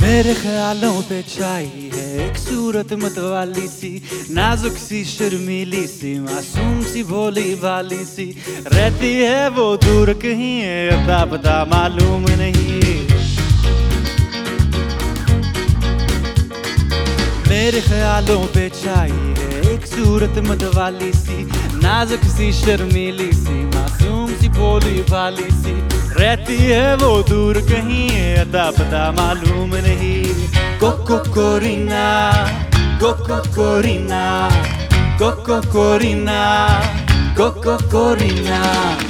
मेरे ख्यालों पे छाई है एक सूरत मतवाली सी, नाजुक सी शर्मीली सी, मासूम सी भोली भाली सी। रहती है वो दूर कहीं है, अता पता मालूम नहीं। मेरे ख्यालों पे छाई है एक सूरत मतवाली सी, नाजुक सी शर्मीली सी, मासूम सी भोली भाली सी। रहती है वो दूर कहीं है, अता पता मालूम नहीं। कोको कोरिना, कोको कोरिना, कोको कोरिना, कोको कोरिना।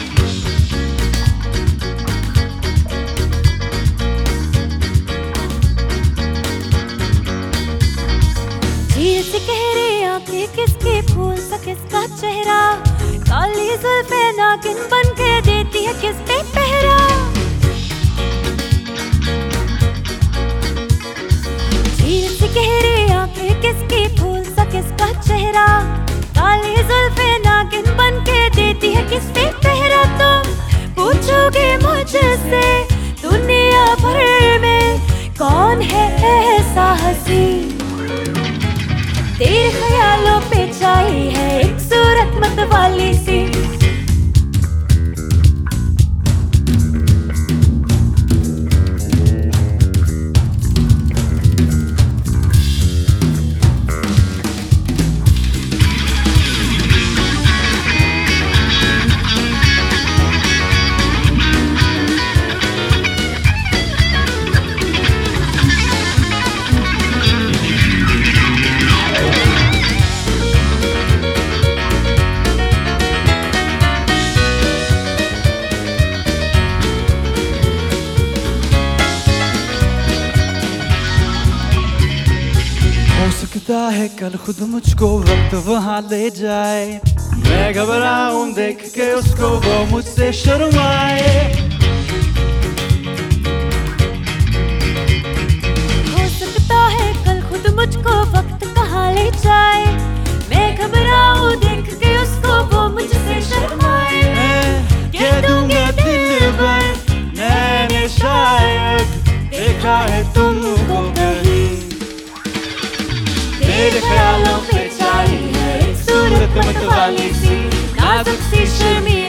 झील से गहरी आंखें किसकी, फूल सा किसका चेहरा, काली जुल्फे नागिन बन के देती है किस पे पहरा। झील से गहरी आंखें किसकी, फूल सा किसका चेहरा, काली जुल्फे नागिन बन के देती है किस पे पहरा। तुम पूछोगे मुझसे दुनिया भर में कौन है ऐसा हंसी, तेरे ख्यालों पे छाई है एक सूरत मतवाली सी। हो सकता है कल खुद मुझको वक्त वहाँ ले जाए, मैं घबराऊं देख के उसको वो मुझसे शर्माए। हो सकता है कल खुद मुझको वक्त कहाँ ले जाए, मैं घबराऊं देख के उसको वो मुझसे शर्माए। मैं कह दूंगा दिल भर मैंने शायद देखा है तुमको कहीं। तेरे ख्यालों पे छाई है एक सूरत मतवाली सी, नाजुक सी शर्मीली